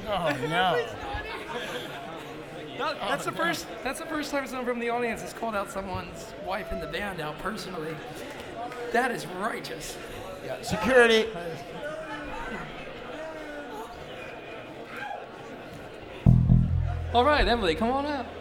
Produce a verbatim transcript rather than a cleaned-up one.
Oh no. No, that's the first. That's the first time someone from the audience has called out someone's wife in the band out personally. That is righteous. Yeah, security. All right, Emily, come on out.